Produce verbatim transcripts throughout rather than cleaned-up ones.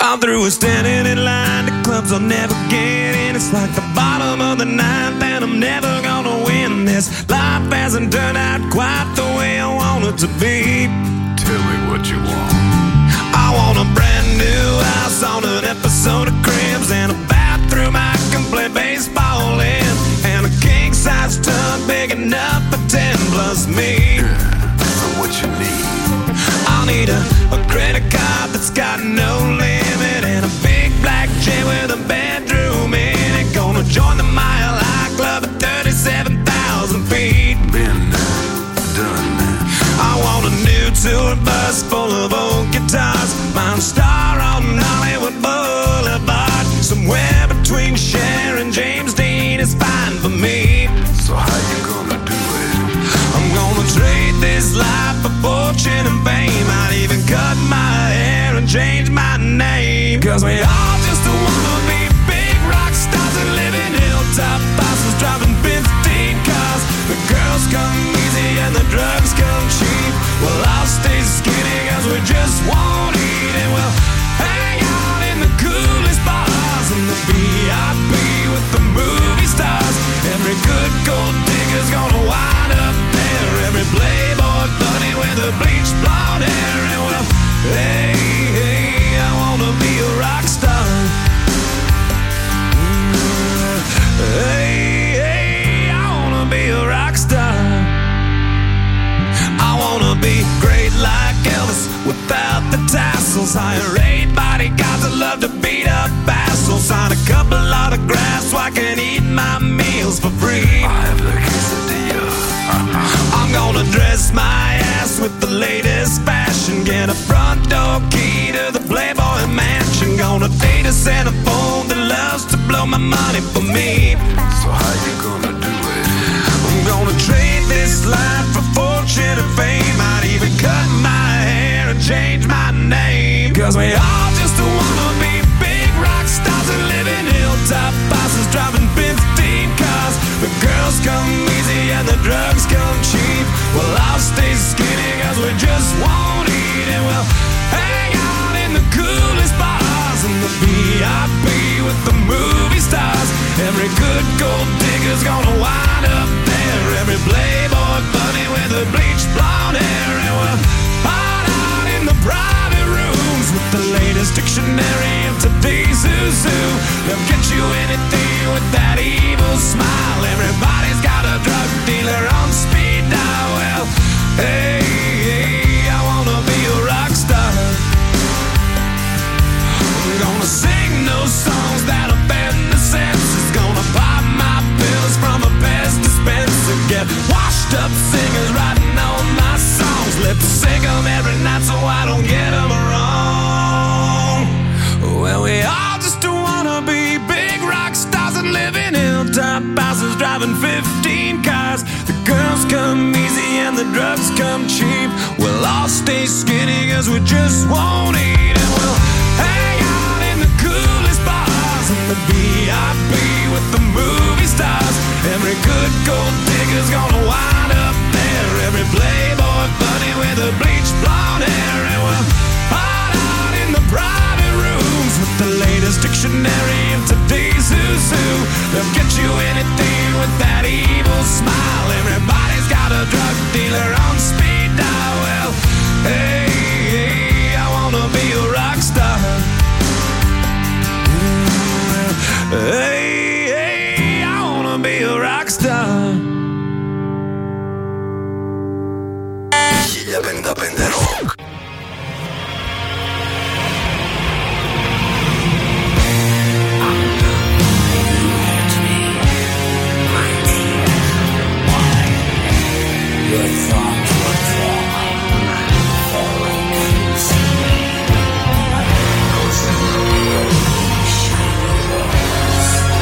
I'm through with standing in line to clubs I'll never get in. It's like the bottom of the ninth and I'm never gonna win this. Life hasn't turned out quite the way I want it to be. Tell me what you want. I want a brand new house on an episode of Cribs, and a bathroom I can play baseball in, and a king-size tub big enough for ten plus me. Yeah, so what you need? I'll need a, a credit card that's got no limit, and a big black jet with a bedroom in it. Gonna join the Mile High Club at thirty-seven thousand feet. Been there, done that. I want a new tour bus full of old guitars, Mount Star on Hollywood Boulevard. Somewhere between Cher and James Dean is fine for me. So how you gonna do it? I'm gonna trade this life for fortune and fame. I'd even cut my hair and change my name. Cause we all just wanna be big rock stars and live in hilltop houses, driving fifteen cars. The girls come easy and the drugs come cheap. Well, I'll stay skinny cause we just won't eat, and we'll hang out in the coolest bars in the V I P with the movie stars. Every good gold digger's gonna wind up there, every playboy bunny with a bleached blonde hair. And well, hey, hey, I wanna be a rock star. Hey, hey, I wanna be a rock star. I wanna be great like Elvis without the tassels. Hire eight bodyguards that love to beat up assholes. Sign a couple autographs so I can eat my meals for free. I have the quesadilla. I'm gonna dress my ass with the latest fashion, get a front door key to the Playboy Mansion. Gonna date a centerfold that loves to blow my money for me. So how you gonna do it? I'm gonna trade this life for fortune and fame. I'd even cut my hair and change my name. Cause we all just wanna be big rock stars and live in hilltop houses, driving fifteen cars. The girls come easy and the drugs come cheap. Well, I'll stay skinny cause we just won't eat, and we'll hang out in the coolest bars in the V I P with the movie stars. Every good gold digger's gonna wind up there, every playboy bunny with a bleached blonde hair. And we'll hide out in the private rooms with the latest dictionary of today's who's who. They'll get you anything with that evil smile. Everybody's got a drug dealer on speed dial. Well, hey, hey, I wanna be a rock star. I'm gonna sing those songs that offend the senses. Gonna pop my pills from a Pez dispenser. Get washed up singers writing all my songs. Lip sync them every night so I don't get them wrong. Well, we all just wanna be big rock stars and live in hilltop houses, driving fifteen cars. The girls come easy and the drugs come cheap. We'll all stay skinny cause we just won't eat, and we'll hang out in the coolest bars in the V I P with the movie stars. Every good gold digger's gonna wind up there, every playboy bunny with a bleached blonde hair. And we'll hide out in the private rooms with the latest dictionary of today's who's who. They'll get you anything with that evil smile. Everybody's got a drug dealer on speed dial. Well, hey, hey, I wanna be a rock star. Hey, hey, I wanna be a rock star. Gli Venda Pende Rock. Your thoughts were falling, falling concealing. Those in the road, shadows.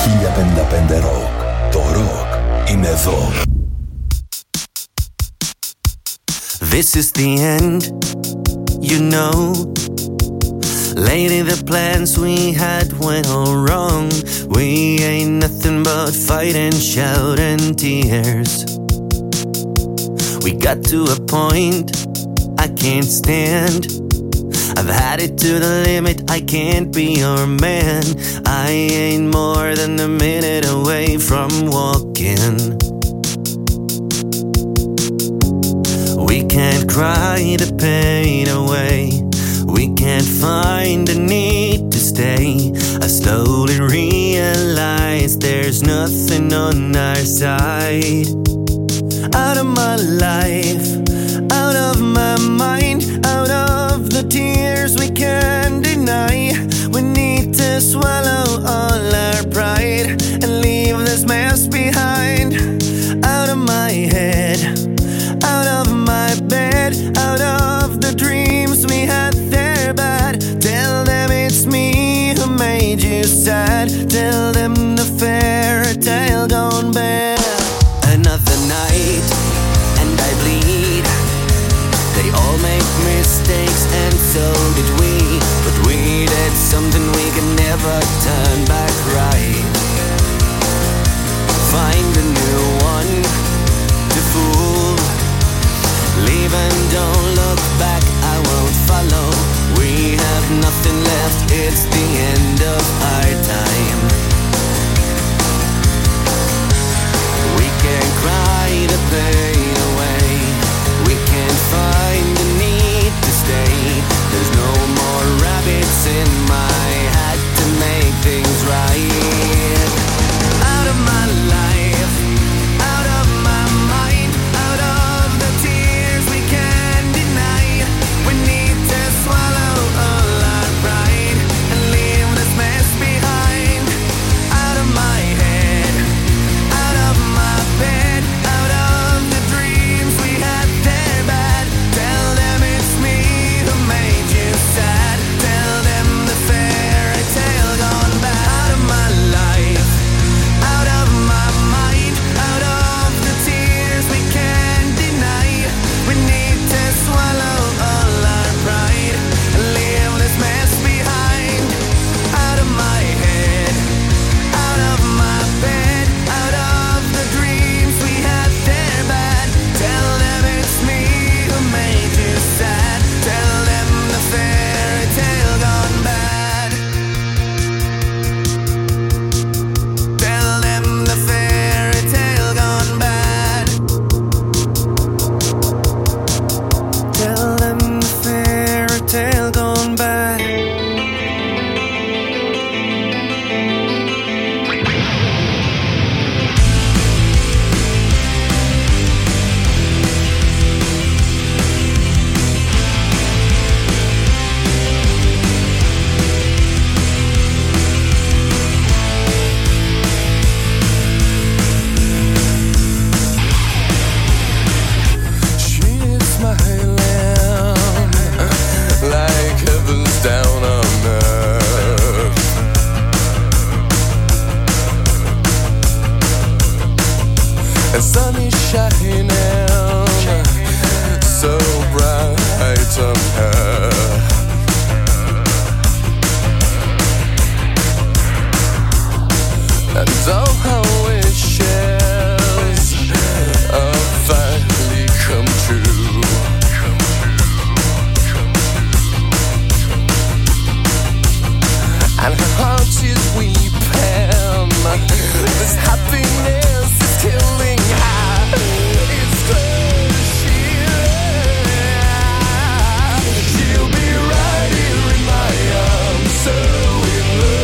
χίλια πενήντα πέντε Rock. Το rock είναι εδώ. This is the end, you know. Lately the plans we had went all wrong. We ain't nothing but fight and shout and tears. We got to a point I can't stand. I've had it to the limit, I can't be your man. I ain't more than a minute away from walking. We can't cry the pain away. We can't find the need to stay. I slowly realize there's nothing on our side. Out of my life, out of my mind, out of the tears we can't deny. We need to swallow all our pride and leave this mess behind. Out of my head, out of my bed, out of the dreams we had, they're bad. Tell them it's me who made you sad. Tell them the fairy tale gone bad. Another night and I bleed. They all make mistakes and so did we. But we did something we can never turn back right. Find a new one to fool. Leave and don't look back, I won't follow. We have nothing left, it's the end of our time. We can't cry the pain away. We can't find the need to stay. There's no more rabbits in my hat to make things right. Out of my life, out of my mind, out of the tears we can't deny. We need to swallow all our pride and leave this mess behind. Out of my head, out of my bed, out of the dreams we had, they're bad. Tell them it's me who made you sad. Tell them the fairy tale gone bad. Out of my life, out of my mind, out of the tears we can't deny. We need to swallow all our pride and leave this mess behind. Out of my head, out of my bed, out of the dreams we had, they're bad. Tell them it's me who made you sad. Tell them the fairy tale gone bad. Tell them the fairy tale gone bad. Tell them the fairy tale gone bad. She's smiling like heaven's down on earth. And sun is shining so bright on her. And all her wishes are finally come true. And her heart is weeping. This happiness is killing her. It's clear she'll, she'll be right here in my arms, so in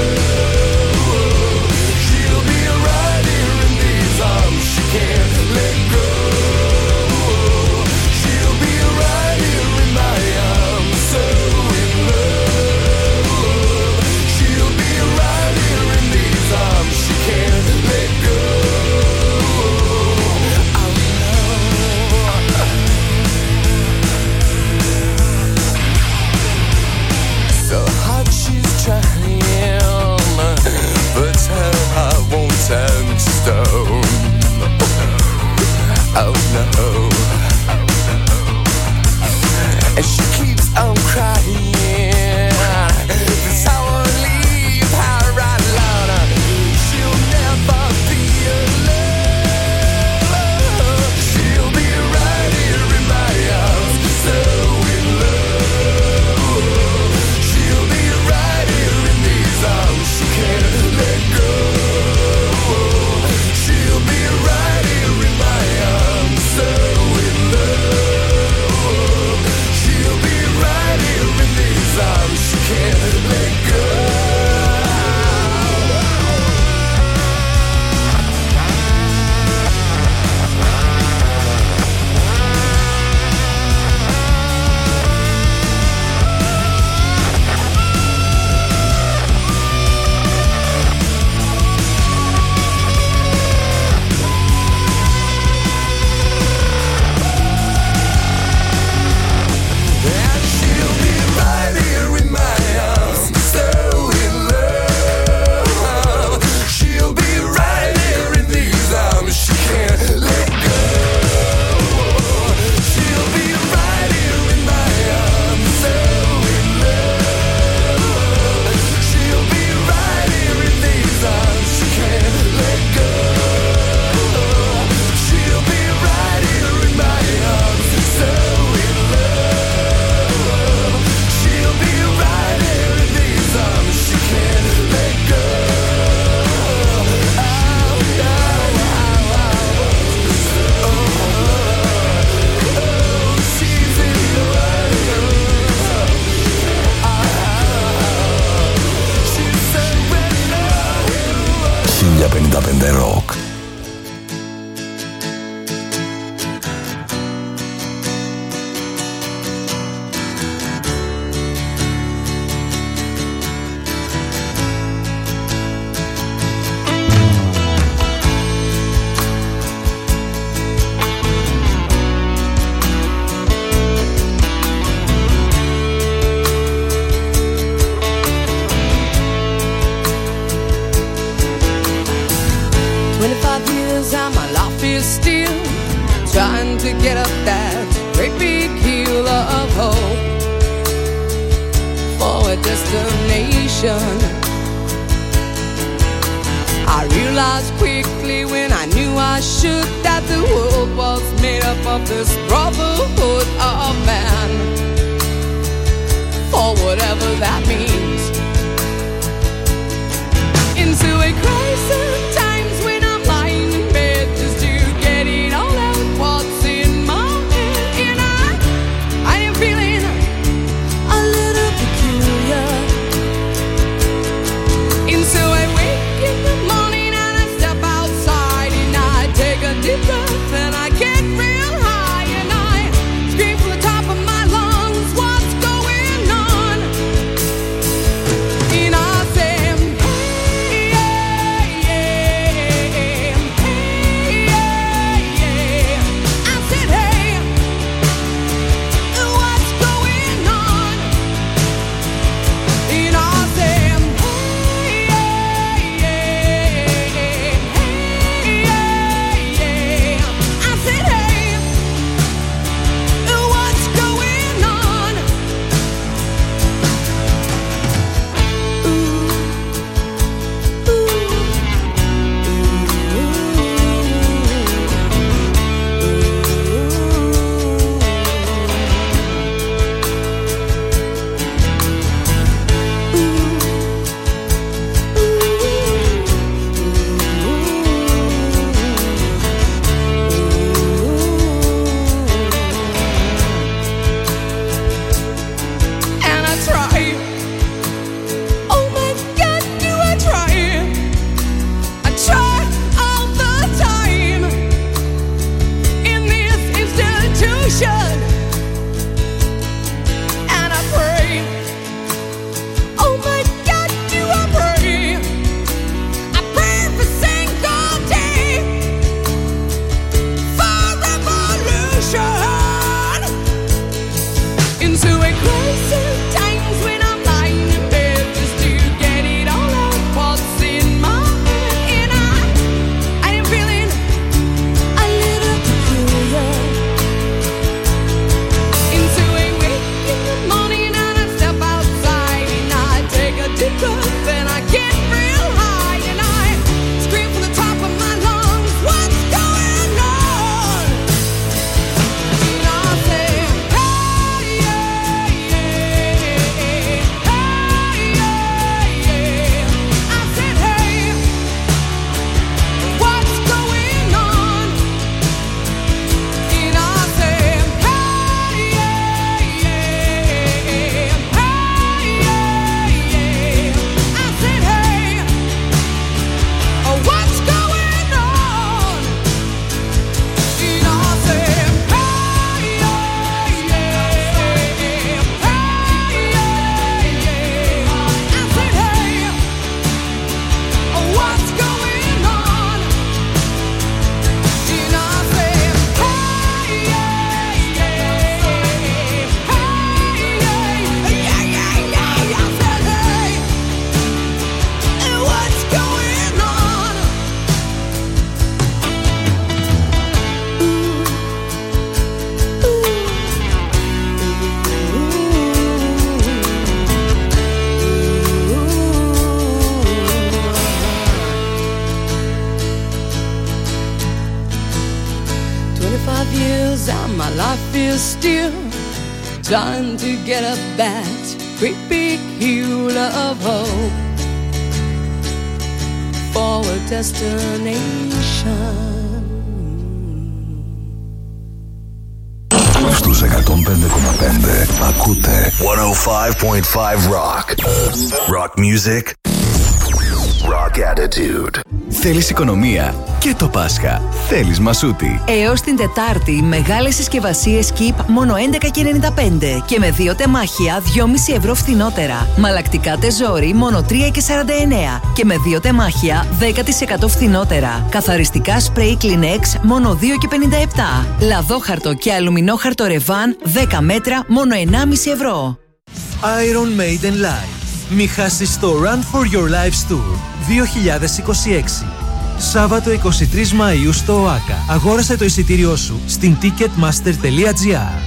love. She'll be right here in these arms, she can't let go. She'll be right here in my arms, so in love. She'll be right here in these arms, she can't let go. χίλια πενήντα πέντε Rock. is still trying to get up that great big hill of hope for a destination. Στους εκατόν πέντε κόμμα πέντε ακούτε εκατόν πέντε κόμμα πέντε Rock. Rock music. Rock attitude. Θέλεις οικονομία? Και το Πάσχα θέλεις Μασούτη. Έως την Τετάρτη, μεγάλες συσκευασίες Keep μόνο έντεκα και ενενήντα πέντε και με δύο τεμάχια δυόμισι ευρώ φθηνότερα. Μαλακτικά τεζόρι μόνο τρία και σαράντα εννέα και με δύο τεμάχια δέκα τοις εκατό φθηνότερα. Καθαριστικά σπρέι Kleenex μόνο δύο και πενήντα επτά. Λαδόχαρτο και αλουμινόχαρτο Revan δέκα μέτρα μόνο ενάμιση ευρώ. Iron Maiden Live. Μη χάσεις το Run for Your Lives Tour δύο χιλιάδες είκοσι έξι. Σάββατο εικοστή τρίτη Μαΐου στο ΟΑΚΑ. Αγόρασε το εισιτήριό σου στην ticketmaster τελεία gr.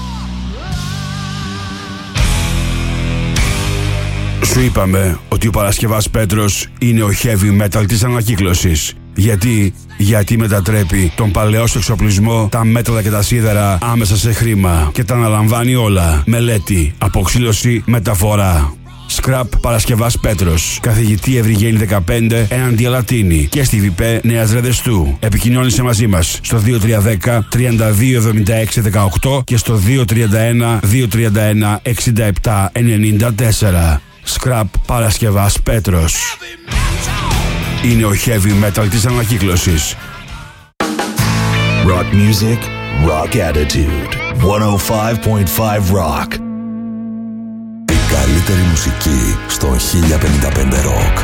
Σου είπαμε ότι ο Παρασκευάς Πέτρος είναι ο heavy metal της ανακύκλωσης. Γιατί, γιατί μετατρέπει τον παλαιό σου εξοπλισμό, τα μέταλλα και τα σίδερα άμεσα σε χρήμα και τα αναλαμβάνει όλα. Μελέτη, αποξήλωση, μεταφορά. Scrap Παρασκευάς Πέτρος. Καθηγητή Ευρυγένη δεκαπέντε έναντι Αλατίνη και στη ΒΙΠΕ Νέας Ρεδεστού. Επικοινώνησε μαζί μας στο δύο τρία ένα μηδέν τριάντα δύο εβδομήντα έξι δεκαοκτώ και στο δύο τρία ένα δύο τρία ένα εξήντα επτά ενενήντα τέσσερα. Scrap Παρασκευάς Πέτρος. Είναι ο heavy metal της ανακύκλωσης. Rock music, rock attitude. εκατόν πέντε κόμμα πέντε Rock. Η καλύτερη μουσική στον χίλια πενήντα πέντε Rock.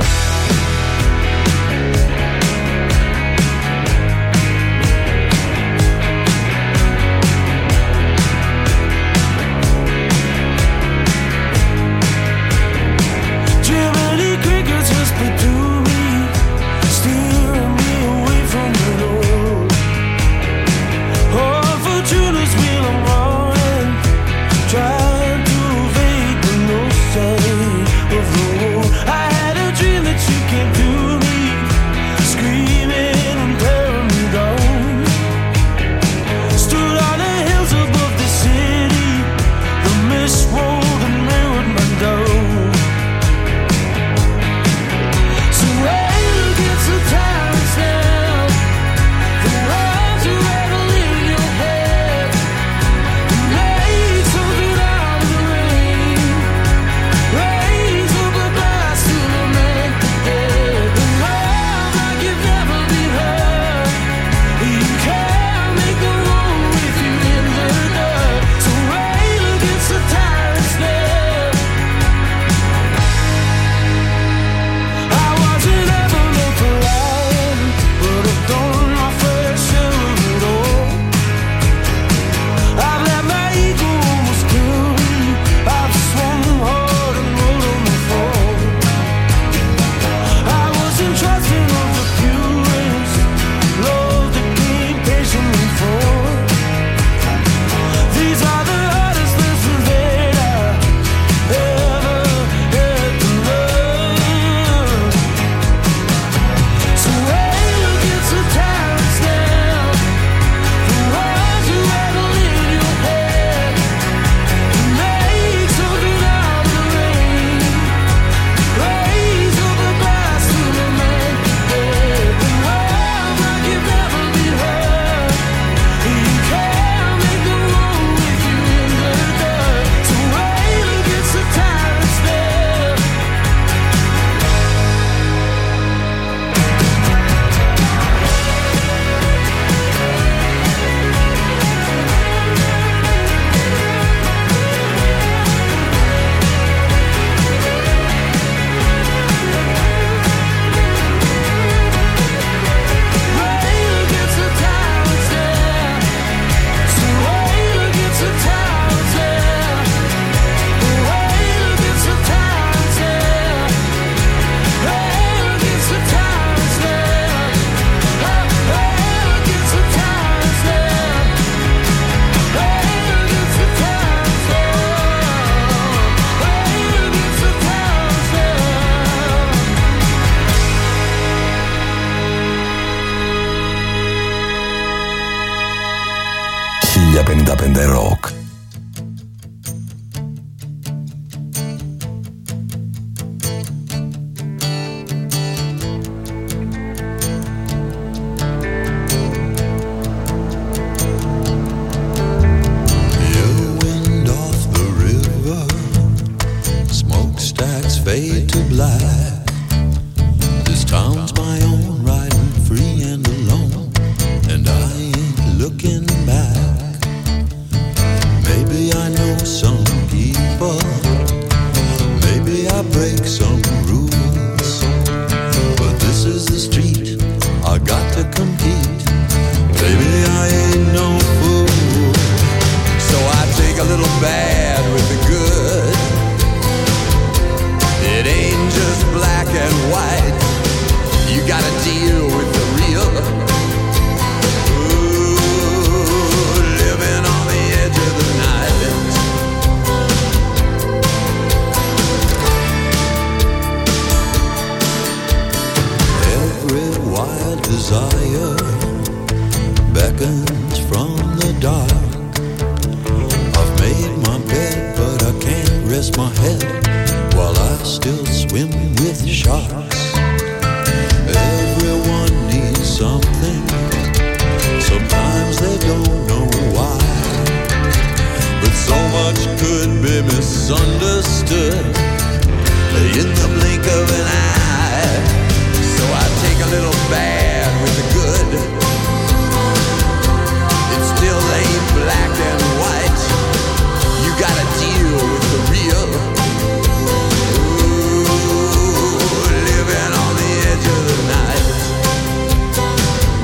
χίλια πενήντα πέντε Rock. Fade to black. This town's my own. desire beckons from the dark. I've made my bed, but I can't rest my head while I still swim with sharks. Everyone needs something. Sometimes they don't know why, but so much could be misunderstood in the blink of an eye. So I take a little bad with the good. It still ain't black and white. You gotta deal with the real. Ooh, living on the edge of the night.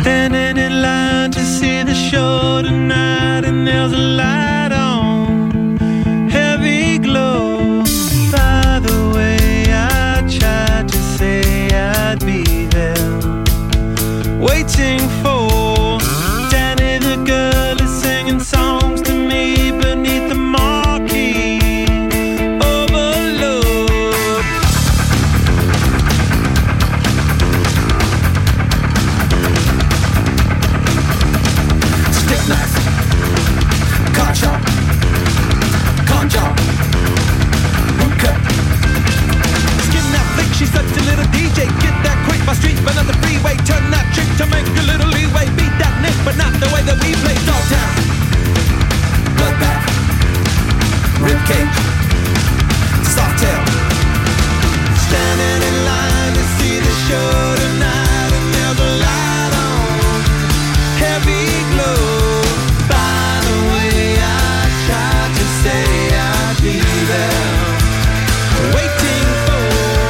Standing in line to see the show tonight, and there's a light on, heavy glow. By the way, I tried to say I'd be there, waiting for Danny the girl is singing songs to me beneath the marquee. Overload. Stick knife, car chop, con job, boot cut. Skin that flick, she's such a little D J. Get that quick, my streets, but not the freeway. Turn that trick to make a little leeway. Beat that nick, but not the way that we play. Dogtown, bloodbath, ribcage, softail. Standing in line to see the show tonight, and there's a light on, heavy glow. By the way, I tried to say I'd be there, waiting for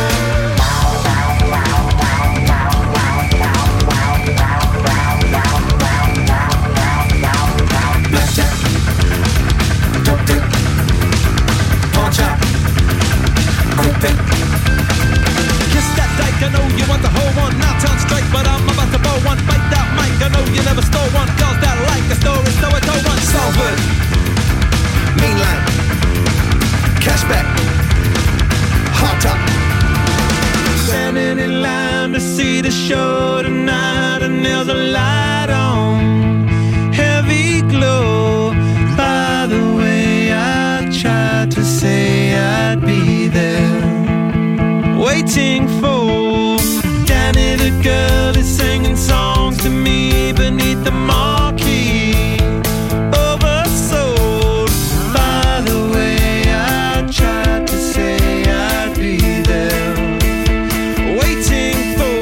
blackjack, dope dick, pawn shop, quick pick. Kiss that dyke, I know you want the whole one. Now town strike, but I'm about to blow one. Bite that mic, I know you never stole one. Girls that like a story, so I told one. Salford, mainline, cashback, hot top. Standing in line to see the show tonight, and there's a light on, heavy glow. By the way, I tried to say I'd be there, waiting for Danny the girl is singing songs to me beneath the marquee. Oversold. By the way, I tried to say I'd be there, waiting for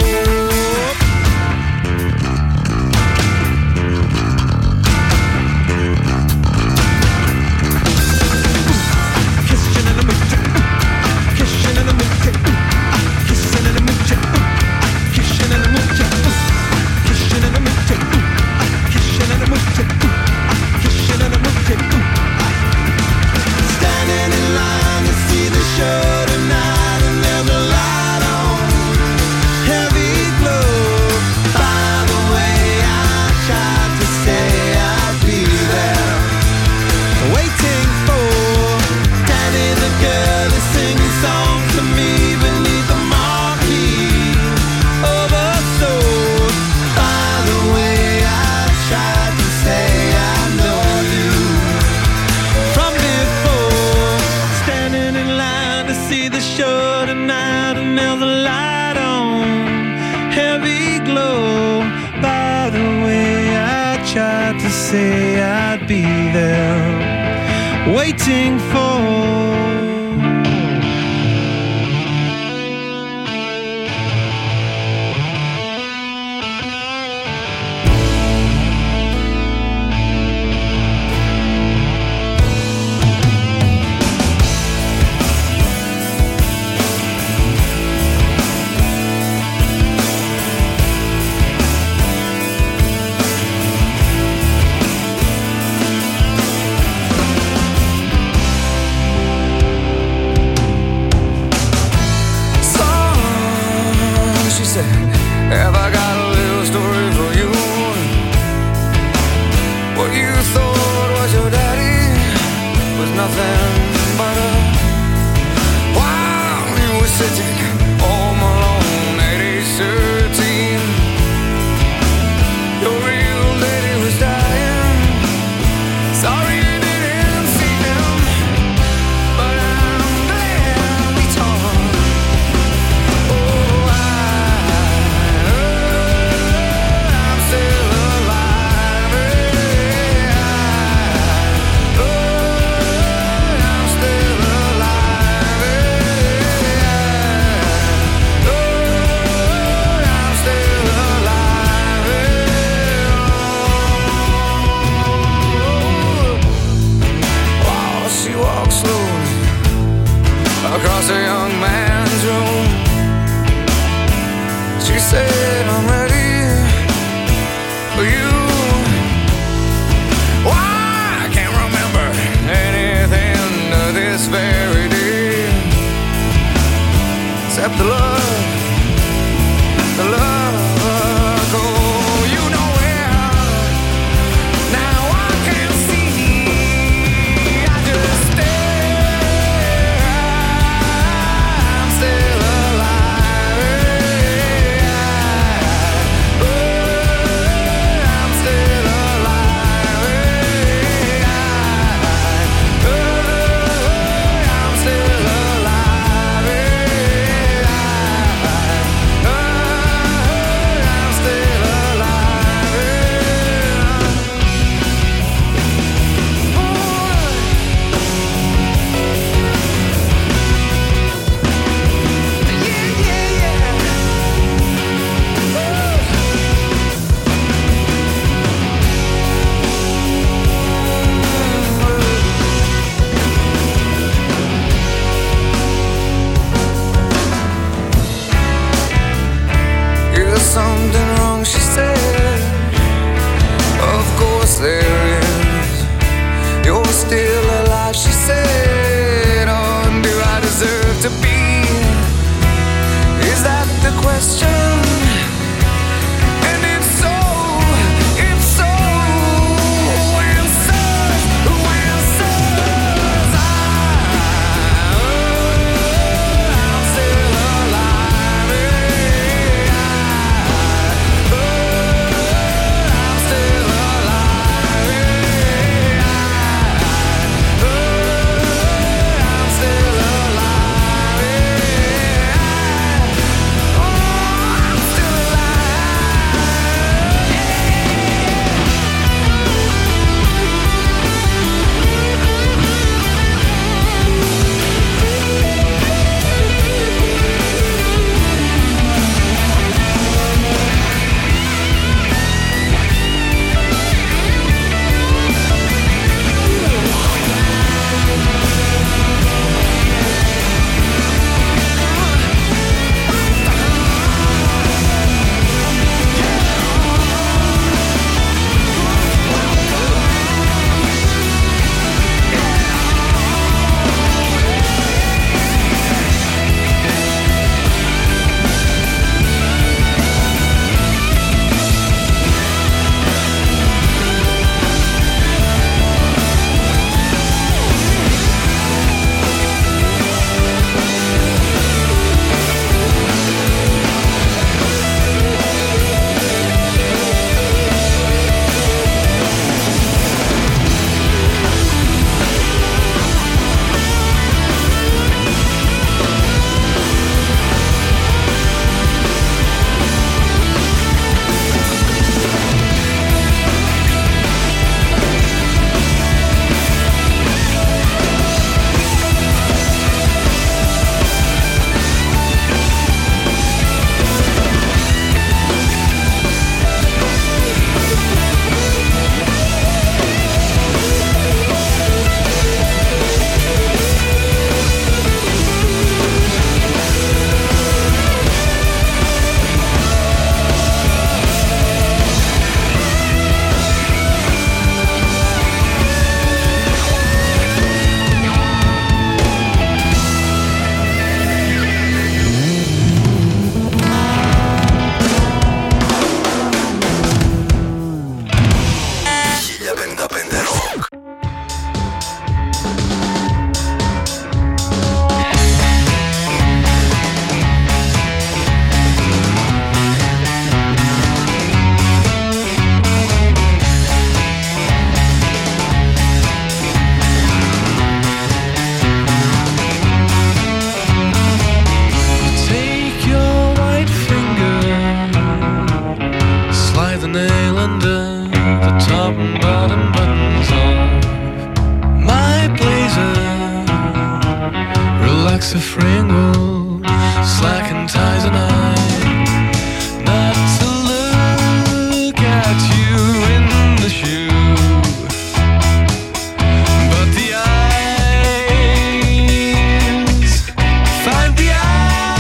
kissing in the mood, kissing in the mood, kissing in the mood, kissing in the mood, kissing in the mood, kissing in the mood, kissing in the mood. Standing in line to see the show tonight, and there's a light on, heavy glow. By the way, I tried to say I'd be there, waiting for Danny the girl is singing songs to me beneath the marquee. Oversold. By the way, I tried to say I know you from before. Standing in line to see the show tonight, and there's a light on, heavy glow. By the way, I tried to say I'd be there, waiting for have I got a little story for you? What you thought was your daddy was nothing but a while you were sitting home alone at age thirteen. Your real daddy was dying. Sorry you didn't see him, but I'm glad we talked. Oh, I you. Why I can't remember anything to this very day, except the love, the love. Go, you know where. Now I can't see. I just stare. I'm still alive. I'm still alive. I'm still alive. I'm still alive. Yeah, yeah, yeah. Is something wrong, she said. Of course there is. You're still alive, she said. Oh, do I deserve to be? Is that the question? And if so, if so, who answers? Who answers? I, I'm still alive. I'm still alive. I'm still alive. Oh, I'm still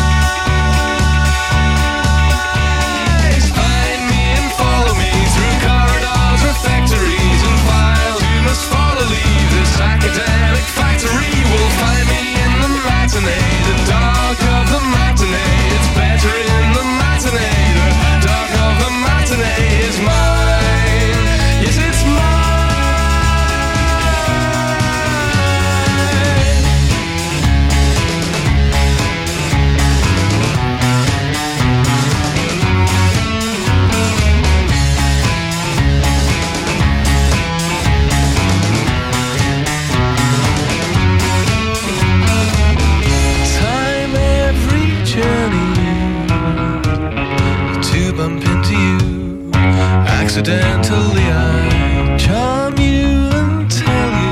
Find me and follow me through Accidentally I charm you and tell you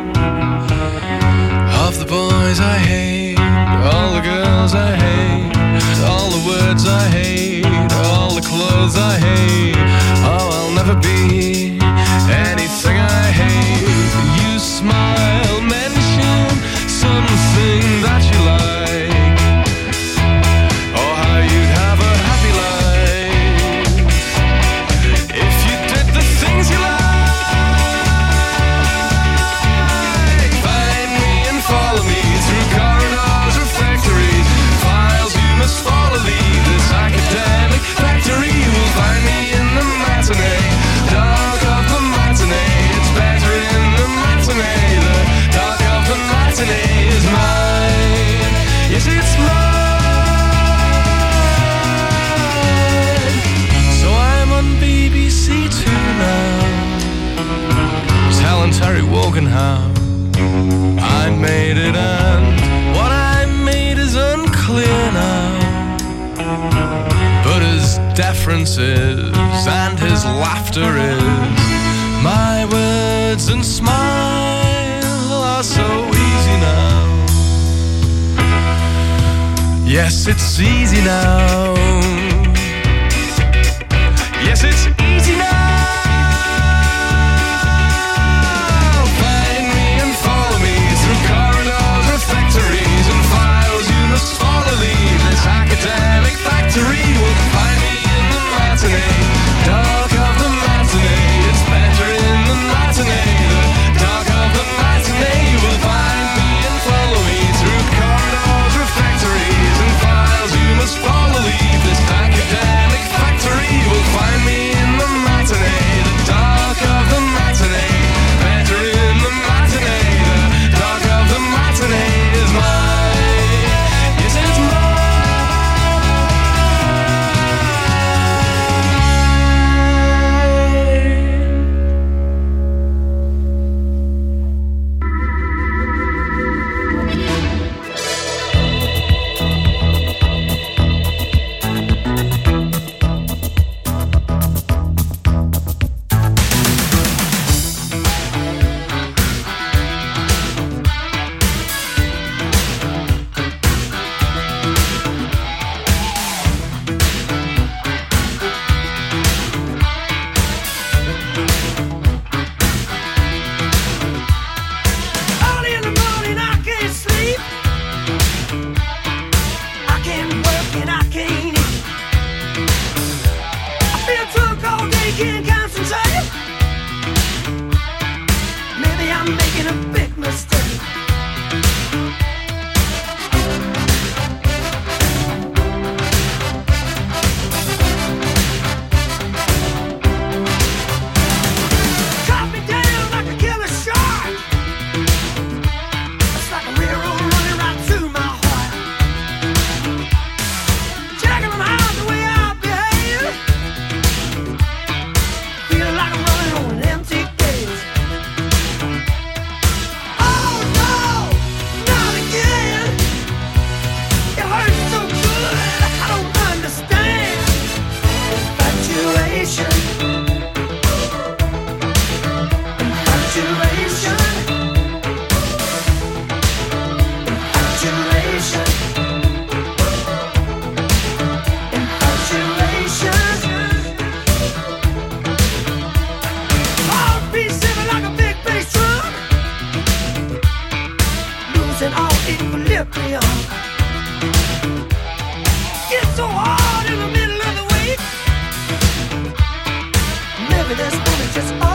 of the boys I hate, all the girls I hate, all the words I hate, all the clothes I hate. Oh, I'll never be anything I hate. You smile, mention something that you like, or how you'd have a happy life if you did the things you like. Find me and follow me through corridors or factories, files you must follow, leave this academic factory. You will find me in the matinee, dark of the matinee. It's better in the matinee, the dark of the matinee is mine. Yes, it's mine. So I'm on B B C Two now, telling Terry Wogan how I made it, and what I made is unclear now. But his deference is, and his laughter is, my words and smile are so easy now. Yes, it's easy now. Yes, it's easy now. Find me and follow me through corridors or factories and files you must follow, leave this academic factory. You will find me in the matinee, dark of the matinee. It's better in the matinee, the dark of the matinee. You will find me and follow me through corridors or factories and files you must follow, leave this academic factory. You will find me in the matinee, the dark of the matinee. Better in the matinee, the dark of the matinee is mine. Yes, it's early in the morning, I can't sleep. I can't work and I can't eat. I feel drunk all day, can't concentrate. Maybe I'm making a big mistake. Cut me down like a killer shark. It's like a railroad running right through my heart. Jacking them out the way I behave. Feeling like I'm running on an empty gauge. Oh no, not again. It hurts so good, I don't understand. Infatuation. Infatuation. Infatuation. Infatuation. Heartbeat singing like a big bass drum, losing all equilibrium. Get so hard in the middle of the week. Maybe that's when it's just all